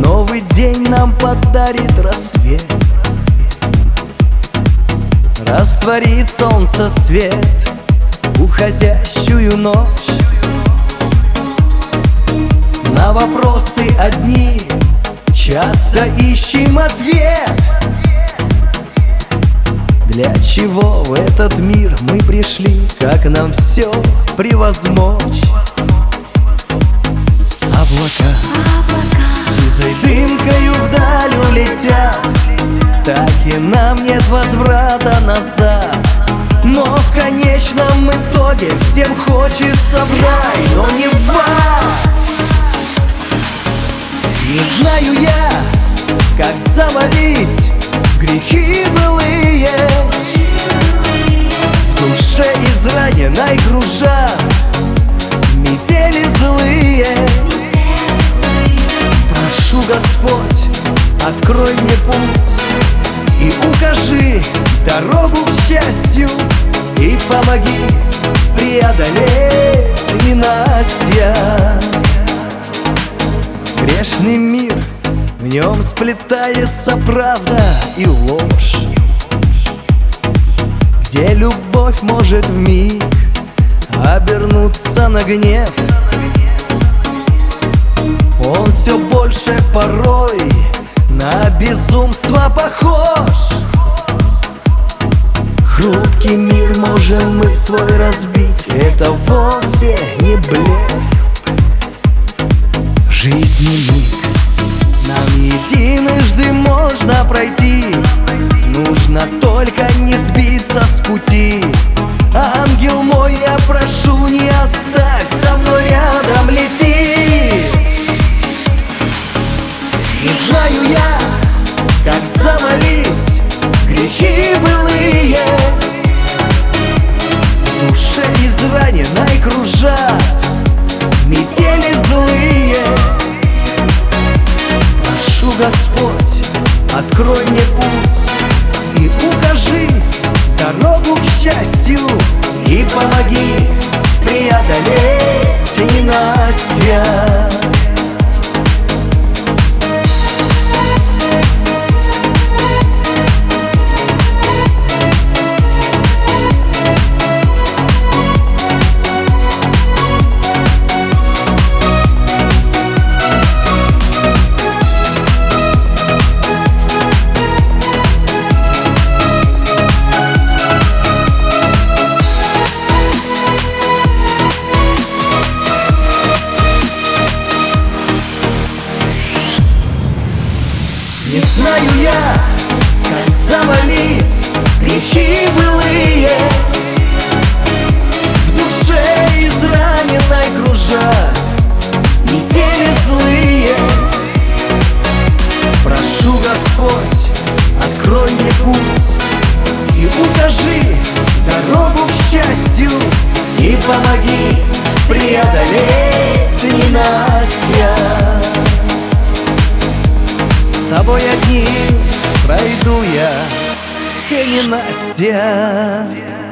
Новый день нам подарит рассвет, растворит солнце свет уходящую ночь. На вопросы одни часто ищем ответ. Для чего в этот мир мы пришли, как нам все превозмочь? Облака сизой дымкою вдаль улетят, так и нам нет возврата назад. Но в конечном итоге всем хочется в рай, но не в ад. Не знаю я, как завалить грехи былые. В душе израненной кружат метели злые. Прошу, Господь, открой мне путь и укажи дорогу к счастью, и помоги преодолеть ненастья. Грешный мир, в нем сплетается правда и ложь, где любовь может вмиг обернуться на гнев. Он все больше порой на безумство похож. Хрупкий мир можем мы в свой разбить, это вовсе не блеф. Жизни миг нам единожды можно пройти, нужно только не сбиться с пути. Ангел мой, я прошу, не оставь, со мной рядом лети. Не знаю я, как завалить грехи былые. В душе израненной кружат метели злые. Прошу, Господь, открой мне путь и укажи дорогу к счастью, и помоги преодолеть ненастья. Не знаю я, как завалить грехи былые. В душе израненной кружат метели злые. Прошу, Господь, открой мне путь и укажи дорогу к счастью, и помоги преодолеть ненастья. С тобой одним пройду я все ненастья.